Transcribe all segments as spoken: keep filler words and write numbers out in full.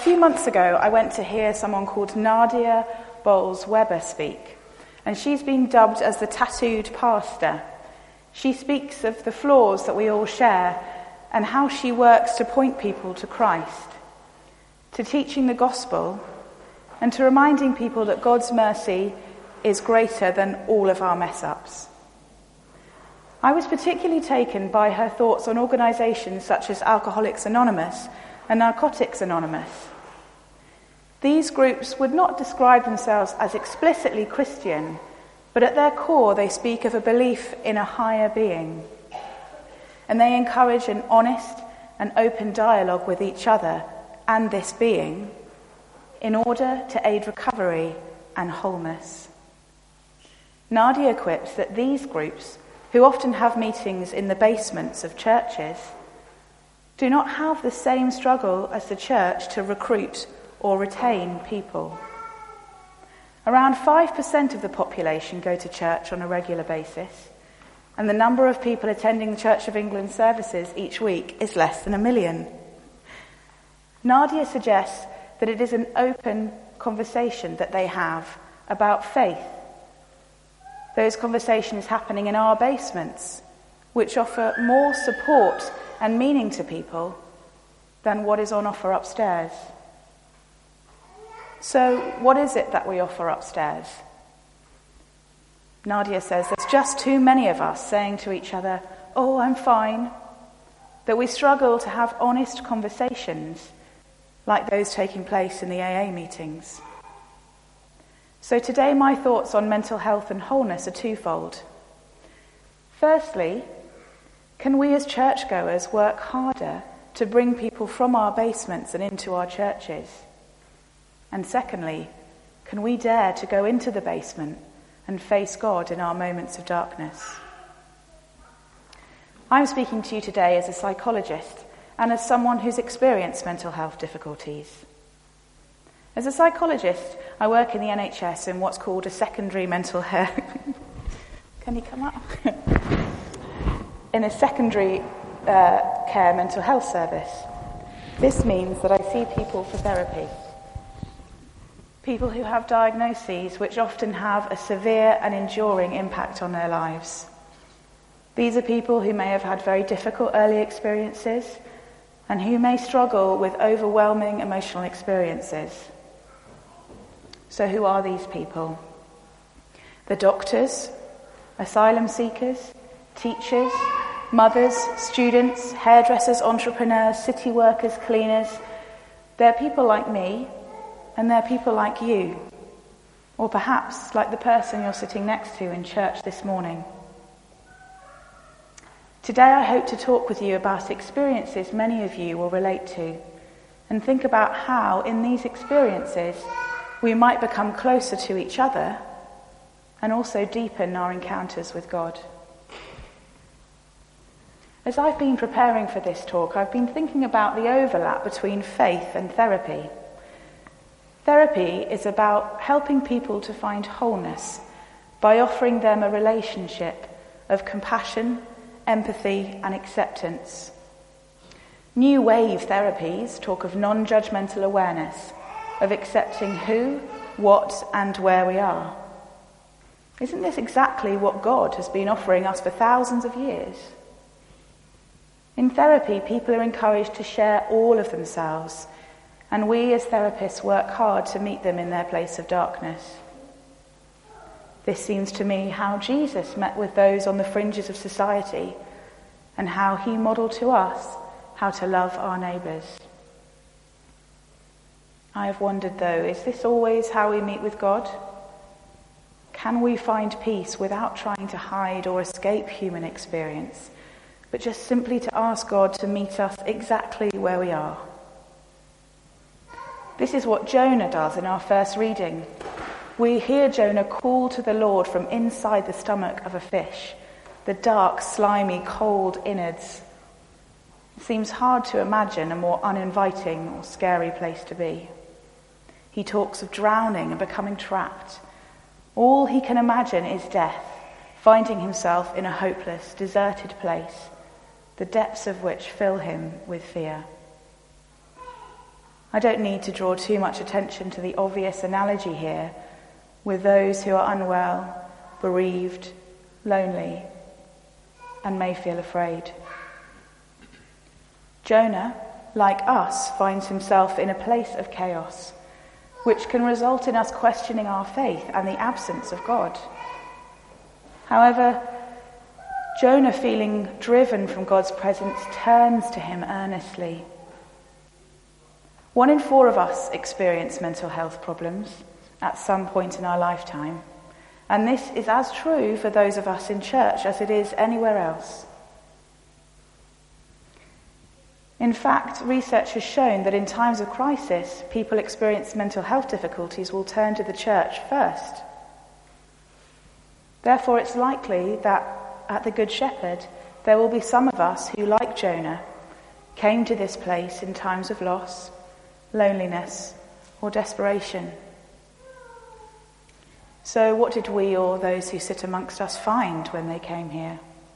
A few months ago, I went to hear someone called Nadia Bolz-Weber speak, and she's been dubbed as the tattooed pastor. She speaks of the flaws that we all share and how she works to point people to Christ, to teaching the gospel, and to reminding people that God's mercy is greater than all of our mess-ups. I was particularly taken by her thoughts on organisations such as Alcoholics Anonymous and Narcotics Anonymous. These groups would not describe themselves as explicitly Christian, but at their core they speak of a belief in a higher being. And they encourage an honest and open dialogue with each other and this being in order to aid recovery and wholeness. Nadia quips that these groups, who often have meetings in the basements of churches, do not have the same struggle as the church to recruit or retain people. Around five percent of the population go to church on a regular basis, and the number of people attending the Church of England services each week is less than a million. Nadia suggests that it is an open conversation that they have about faith. Those conversations happening in our basements, which offer more support and meaning to people than what is on offer upstairs. So, what is it that we offer upstairs? Nadia says there's just too many of us saying to each other, "Oh, I'm fine," that we struggle to have honest conversations like those taking place in the A A meetings. So today my thoughts on mental health and wholeness are twofold. Firstly, can we as churchgoers work harder to bring people from our basements and into our churches? And secondly, can we dare to go into the basement and face God in our moments of darkness? I'm speaking to you today as a psychologist and as someone who's experienced mental health difficulties. As a psychologist, I work in the N H S in what's called a secondary mental health... Can you come up? in a secondary uh, care mental health service. This means that I see people for therapy. People who have diagnoses which often have a severe and enduring impact on their lives. These are people who may have had very difficult early experiences and who may struggle with overwhelming emotional experiences. So who are these people? The doctors, asylum seekers, teachers, mothers, students, hairdressers, entrepreneurs, city workers, cleaners. They're people like me, and they're people like you, or perhaps like the person you're sitting next to in church this morning. Today I hope to talk with you about experiences many of you will relate to, and think about how in these experiences we might become closer to each other and also deepen our encounters with God. As I've been preparing for this talk, I've been thinking about the overlap between faith and therapy. Therapy is about helping people to find wholeness by offering them a relationship of compassion, empathy, and acceptance. New wave therapies talk of non-judgmental awareness, of accepting who, what, and where we are. Isn't this exactly what God has been offering us for thousands of years? In therapy, people are encouraged to share all of themselves, and we as therapists work hard to meet them in their place of darkness. This seems to me how Jesus met with those on the fringes of society, and how he modelled to us how to love our neighbours. I have wondered though, is this always how we meet with God? Can we find peace without trying to hide or escape human experience, but just simply to ask God to meet us exactly where we are? This is what Jonah does in our first reading. We hear Jonah call to the Lord from inside the stomach of a fish, the dark, slimy, cold innards. It seems hard to imagine a more uninviting or scary place to be. He talks of drowning and becoming trapped. All he can imagine is death, finding himself in a hopeless, deserted place, the depths of which fill him with fear. I don't need to draw too much attention to the obvious analogy here with those who are unwell, bereaved, lonely, and may feel afraid. Jonah, like us, finds himself in a place of chaos, which can result in us questioning our faith and the absence of God. However, Jonah, feeling driven from God's presence, turns to him earnestly. One in four of us experience mental health problems at some point in our lifetime, and this is as true for those of us in church as it is anywhere else. In fact, research has shown that in times of crisis, people experience mental health difficulties will turn to the church first. Therefore, it's likely that at the Good Shepherd, there will be some of us who, like Jonah, came to this place in times of loss, loneliness, or desperation. So what did we or those who sit amongst us find when they came here?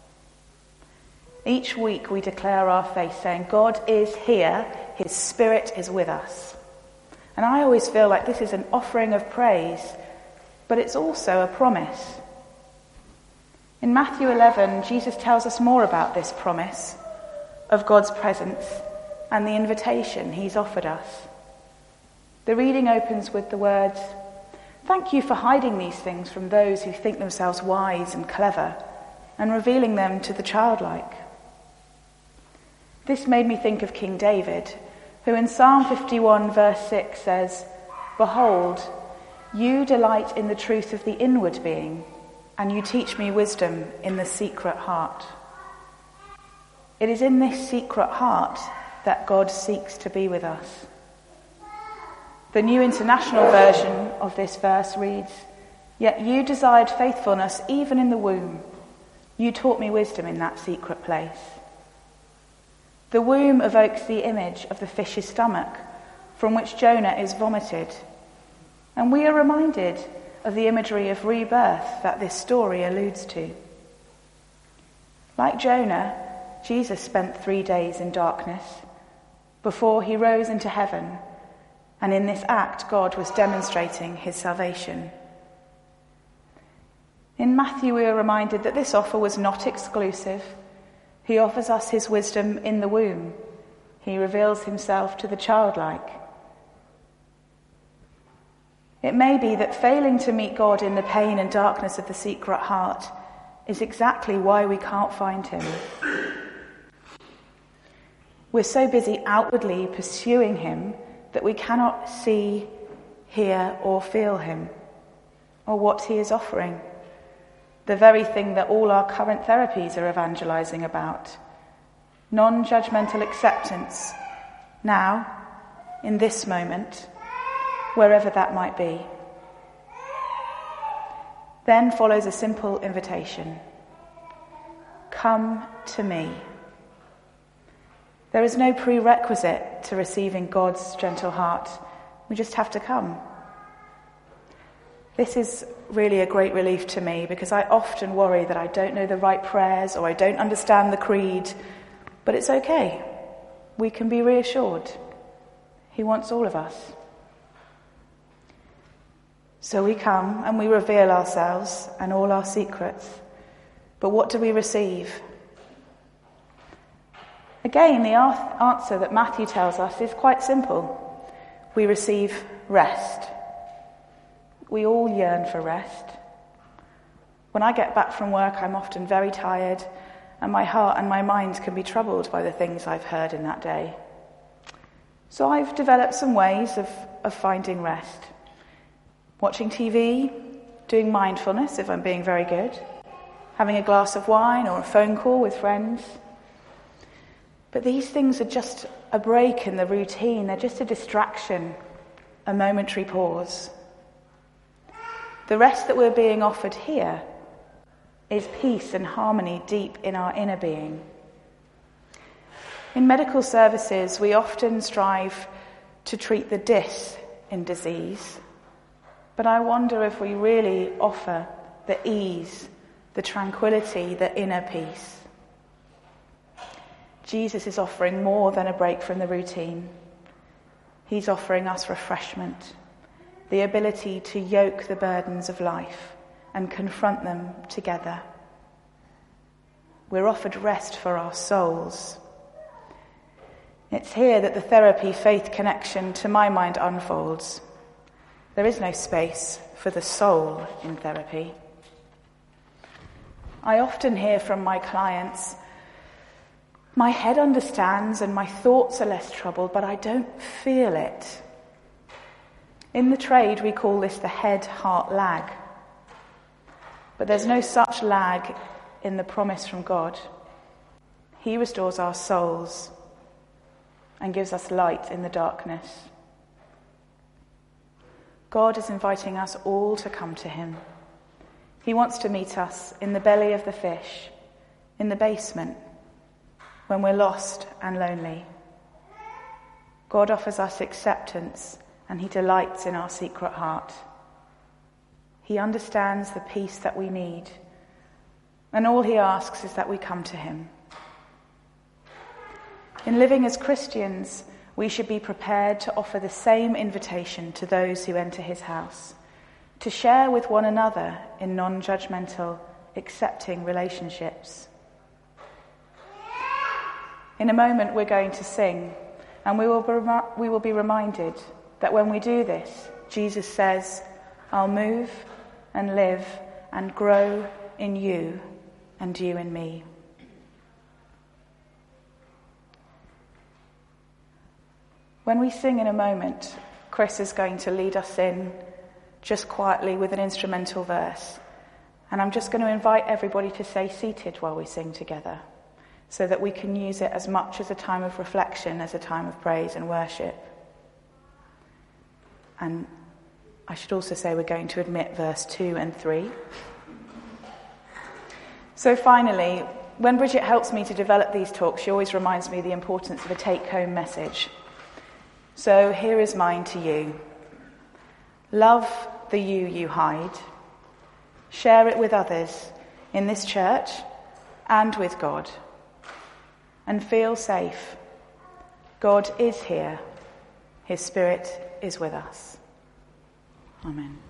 Each week we declare our faith saying, God is here, his Spirit is with us. And I always feel like this is an offering of praise, but it's also a promise. In Matthew eleven, Jesus tells us more about this promise of God's presence and the invitation he's offered us. The reading opens with the words, "Thank you for hiding these things from those who think themselves wise and clever, and revealing them to the childlike." This made me think of King David, who in Psalm fifty-one verse six says, "Behold, you delight in the truth of the inward being, and you teach me wisdom in the secret heart." It is in this secret heart that God seeks to be with us. The New International Version of this verse reads, "Yet you desired faithfulness even in the womb. You taught me wisdom in that secret place." The womb evokes the image of the fish's stomach, from which Jonah is vomited. And we are reminded of the imagery of rebirth that this story alludes to. Like Jonah, Jesus spent three days in darkness before he rose into heaven, and in this act God was demonstrating his salvation. In Matthew we are reminded that this offer was not exclusive. He offers us his wisdom in the womb. He reveals himself to the childlike. It may be that failing to meet God in the pain and darkness of the secret heart is exactly why we can't find him. We're so busy outwardly pursuing him that we cannot see, hear, or feel him, or what he is offering. The very thing that all our current therapies are evangelizing about. Non-judgmental acceptance, now, in this moment, wherever that might be. Then follows a simple invitation. Come to me. There is no prerequisite to receiving God's gentle heart. We just have to come. This is really a great relief to me because I often worry that I don't know the right prayers or I don't understand the creed, but it's okay. We can be reassured. He wants all of us. So we come and we reveal ourselves and all our secrets. But what do we receive? Again, the answer that Matthew tells us is quite simple. We receive rest. We all yearn for rest. When I get back from work, I'm often very tired, and my heart and my mind can be troubled by the things I've heard in that day. So I've developed some ways of, of finding rest. Watching T V, doing mindfulness if I'm being very good, having a glass of wine or a phone call with friends. But these things are just a break in the routine. They're just a distraction, a momentary pause. The rest that we're being offered here is peace and harmony deep in our inner being. In medical services, we often strive to treat the dis in disease, but I wonder if we really offer the ease, the tranquility, the inner peace. Jesus is offering more than a break from the routine. He's offering us refreshment, the ability to yoke the burdens of life and confront them together. We're offered rest for our souls. It's here that the therapy-faith connection, to my mind, unfolds. There is no space for the soul in therapy. I often hear from my clients, my head understands and my thoughts are less troubled, but I don't feel it. In the trade, we call this the head-heart lag. But there's no such lag in the promise from God. He restores our souls and gives us light in the darkness. God is inviting us all to come to him. He wants to meet us in the belly of the fish, in the basement, when we're lost and lonely. God offers us acceptance, and he delights in our secret heart. He understands the peace that we need, and all he asks is that we come to him. In living as Christians, we should be prepared to offer the same invitation to those who enter his house, to share with one another in non-judgmental, accepting relationships. In a moment, we're going to sing, and we will be, we will be reminded that when we do this, Jesus says, I'll move and live and grow in you and you in me. When we sing in a moment, Chris is going to lead us in just quietly with an instrumental verse. And I'm just going to invite everybody to stay seated while we sing together, so that we can use it as much as a time of reflection as a time of praise and worship. And I should also say we're going to admit verse two and three. So finally, when Bridget helps me to develop these talks, she always reminds me the importance of a take-home message. So here is mine to you. Love the you you hide. Share it with others in this church and with God. And feel safe. God is here. His Spirit is with us. Amen.